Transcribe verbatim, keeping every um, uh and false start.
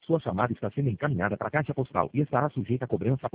Sua chamada está sendo encaminhada para a caixa postal e estará sujeita a cobrança